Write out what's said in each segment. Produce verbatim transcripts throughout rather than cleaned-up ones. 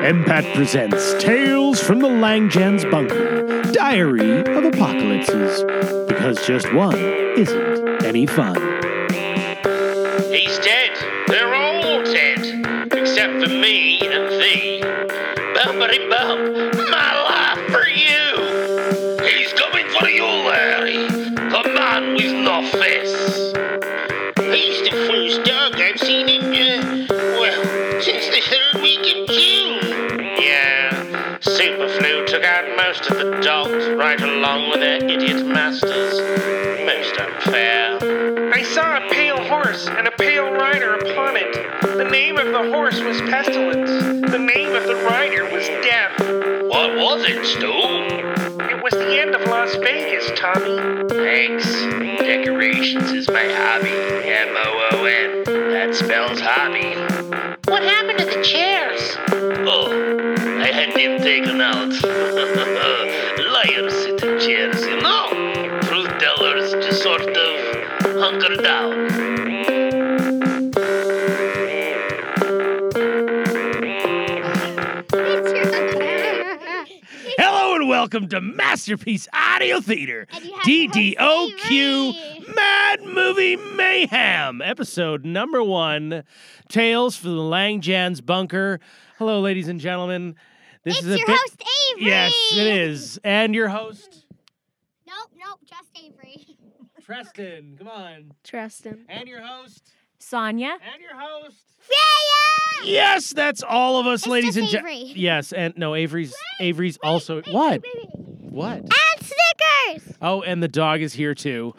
M PAT presents Tales from the Langjans Bunker, Diary of Apocalypses, because just one isn't any fun. He's dead. They're all dead. Except for me and thee. Bumpity bump. My life for you. He's coming for you, Larry. The man with no face. He's the first dog I've seen in, uh, well, since the third week of June. Yeah, Superflu took out most of the dogs right along with their idiot masters. Most unfair. I saw a pale horse and a pale rider upon it. The name of the horse was Pestilence. The name of the rider was Death. What was it, Stu? It was the end of Las Vegas, Tommy. Thanks. Decorations is my hobby. M O O N. That spells hobby. What happened to the chairs? Oh, I had them taken out. Liars sit in chairs, you know. Truth tellers just sort of hunker down. Hello and welcome to Masterpiece Audio Theater, D D O Q Mad Movie Mayhem, episode number one, Tales from the Langjans Bunker. Hello, ladies and gentlemen. This it's is a your bit... host, Avery. Yes, it is. And your host? Nope, nope, just Avery. Treston, come on. Treston. And your host? Sonia. And your host? Freya! Yes, that's all of us, It's ladies just and gentlemen. Avery. Yes, and no, Avery's Wait, Avery's wait, also wait, what? wait, wait, wait. What? And Snickers! Oh, and the dog is here too.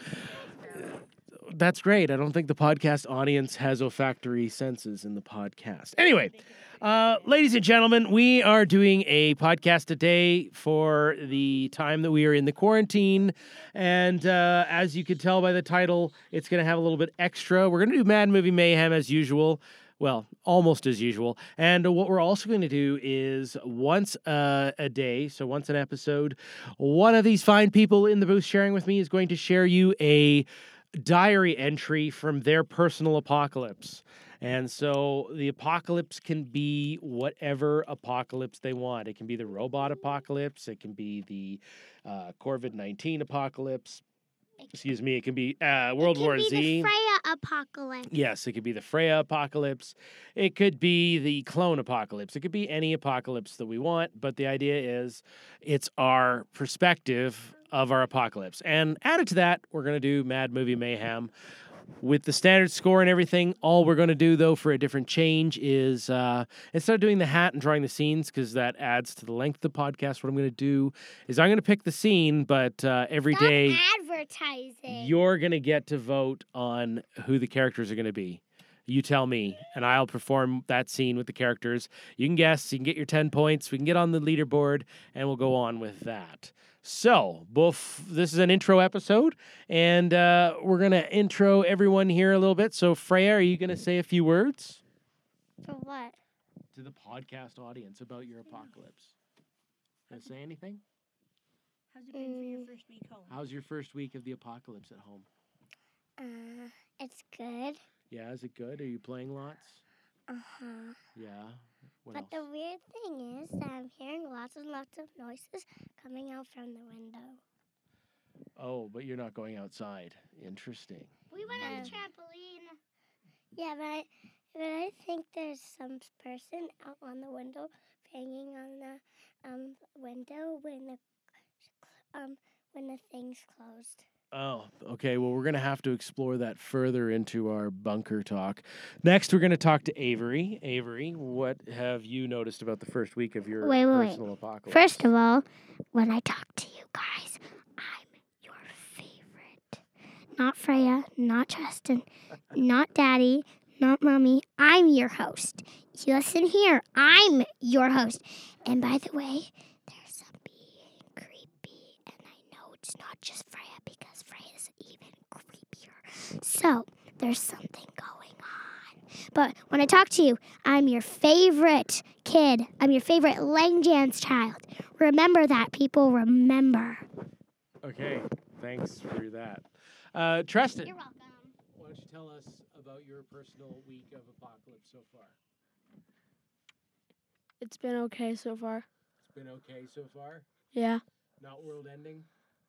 That's great. I don't think the podcast audience has olfactory senses in the podcast. Anyway, uh, ladies and gentlemen, we are doing a podcast today for the time that we are in the quarantine. And uh, as you can tell by the title, it's going to have a little bit extra. We're going to do Mad Movie Mayhem as usual. Well, almost as usual. And what we're also going to do is once uh, a day, so once an episode, one of these fine people in the booth sharing with me is going to share you a diary entry from their personal apocalypse. And so the apocalypse can be whatever apocalypse they want. It can be the robot apocalypse. It can be the uh, COVID nineteen apocalypse. Excuse me. It can be uh, World it can War be Z. The Freya apocalypse. Yes, it could be the Freya apocalypse. It could be the clone apocalypse. It could be any apocalypse that we want. But the idea is it's our perspective of our apocalypse. And added to that, we're going to do Mad Movie Mayhem. With the standard score and everything, all we're going to do, though, for a different change is uh, instead of doing the hat and drawing the scenes, because that adds to the length of the podcast, what I'm going to do is I'm going to pick the scene, but uh, every Stop day advertising. you're going to get to vote on who the characters are going to be. You tell me, and I'll perform that scene with the characters. You can guess, you can get your ten points, we can get on the leaderboard, and we'll go on with that. So, Boof, this is an intro episode, and uh, we're going to intro everyone here a little bit. So, Freya, are you going to say a few words? For what? To the podcast audience about your apocalypse. Going to say anything? How's it been for your first week home? How's your first week of the apocalypse at home? Uh, it's good. Yeah, is it good? Are you playing lots? Uh-huh. Yeah. What But else? the weird thing is that I'm hearing lots and lots of noises coming out from the window. Oh, but you're not going outside. Interesting. We went on the trampoline. Yeah, but I, but I think there's some person out on the window banging on the um window when the um when the thing's closed. Oh, okay. Well, we're going to have to explore that further into our bunker talk. Next, we're going to talk to Avery. Avery, what have you noticed about the first week of your Wait, wait, wait. personal apocalypse? First of all, when I talk to you guys, I'm your favorite. Not Freya, not Justin, not Daddy, not Mommy. I'm your host. You listen here. I'm your host. And by the way, there's some being creepy, and I know it's not just Freya because Freya's even creepier. So there's something going on. But when I talk to you, I'm your favorite kid. I'm your favorite Langjans child. Remember that, people. Remember. Okay. Thanks for that. Uh, Treston, You're welcome. why don't you tell us about your personal week of apocalypse so far? It's been okay so far. It's been okay so far? Yeah. Not world-ending?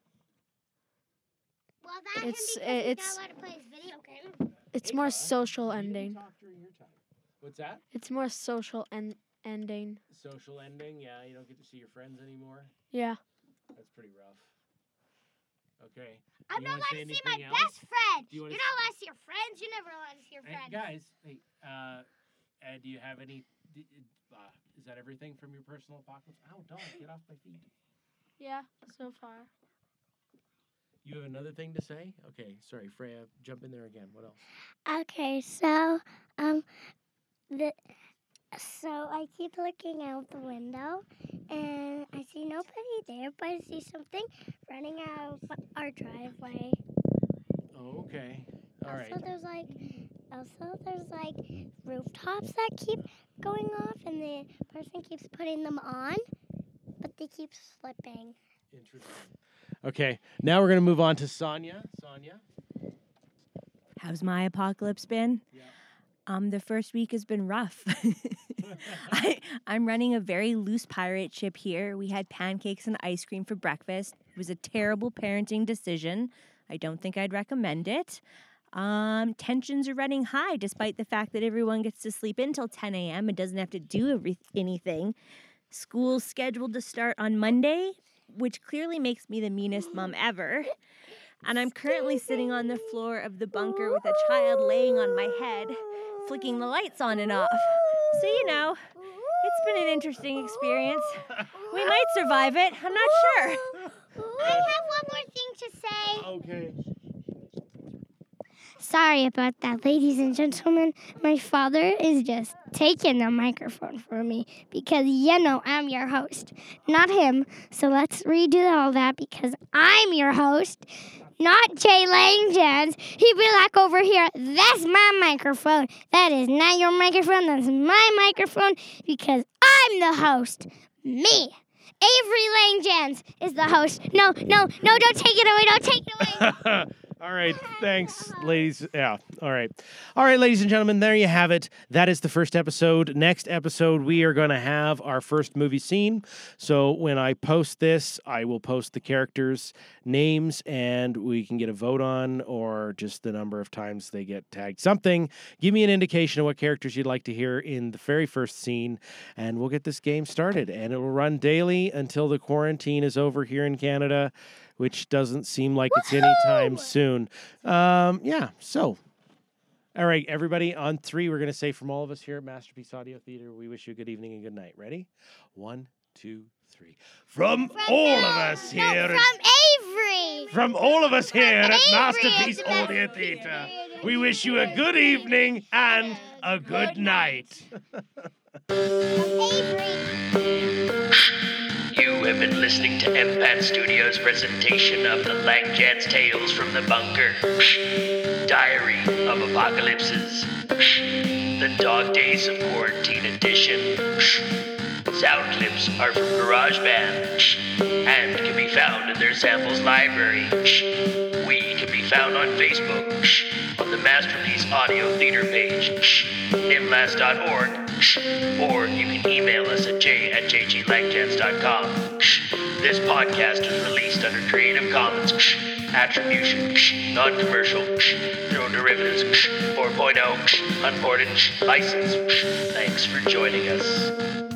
Well, that It's- can because it's- he's not allowed to play his video game. It's Hey, more Kara, social you didn't ending. talk during your time. What's that? It's more social en- ending. Social ending? Yeah, you don't get to see your friends anymore? Yeah. That's pretty rough. Okay. I'm You not wanna allowed say to see my anything else? best friend. Do you You're wanna not allowed to see your friends. You're never allowed to see your Hey, friends. guys, hey, uh, uh, do you have any, d- uh, is that everything from your personal apocalypse? Ow, dog, get off my feet. Yeah, so far. You have another thing to say? Okay, sorry, Freya, jump in there again. What else? Okay, so um, the so I keep looking out the window, and I see nobody there, but I see something running out of our driveway. Oh, okay. All right. Also, there's like also there's like rooftops that keep going off, and the person keeps putting them on, but they keep slipping. Interesting. Okay, now we're going to move on to Sonia. Sonia? How's my apocalypse been? Yeah. Um, the first week has been rough. I, I'm running a very loose pirate ship here. We had pancakes and ice cream for breakfast. It was a terrible parenting decision. I don't think I'd recommend it. Um, tensions are running high despite the fact that everyone gets to sleep in till ten a.m. and doesn't have to do every- anything. School's scheduled to start on Monday, which clearly makes me the meanest mom ever. And I'm currently sitting on the floor of the bunker with a child laying on my head, flicking the lights on and off. So, you know, it's been an interesting experience. We might survive it. I'm not sure. I have one more thing to say. Okay. Sorry about that, ladies and gentlemen. My father is just taking the microphone from me because, you know, I'm your host, not him. So let's redo all that because I'm your host, not Jay Langjans. He'd be like over here, that's my microphone. That is not your microphone. That's my microphone because I'm the host. Me. Avery Langjans is the host. No, no, no, don't take it away. Don't take it away. All right, thanks, ladies. Yeah, all right. All right, ladies and gentlemen, there you have it. That is the first episode. Next episode, we are going to have our first movie scene. So when I post this, I will post the characters' names, and we can get a vote on, or just the number of times they get tagged. Something. Give me an indication of what characters you'd like to hear in the very first scene, and we'll get this game started. And it will run daily until the quarantine is over here in Canada, which doesn't seem like it's anytime soon. Um, yeah, so. All right, everybody, on three, we're going to say from all of us here at Masterpiece Audio Theater, we wish you a good evening and good night. Ready? One, two, three. From, From all no, of us no, here from at, Avery. from all of us here at Avery Masterpiece at the Audio Masterpiece Theater, Audio we wish you a good evening and a good night. Avery. You have been listening to M PAT Studios' presentation of the Langjans Tales from the Bunker. Diary of Apocalypses. The Dog Days of Quarantine Edition. Sound clips are from GarageBand and can be found in their samples library. We can be found on Facebook, on the Masterpiece Audio Theater page, nimlas dot org, or you can email us at j at j g langjans dot com. This podcast is released under Creative Commons Attribution, Non-Commercial, No Derivatives, four point oh, Unported license. Thanks for joining us.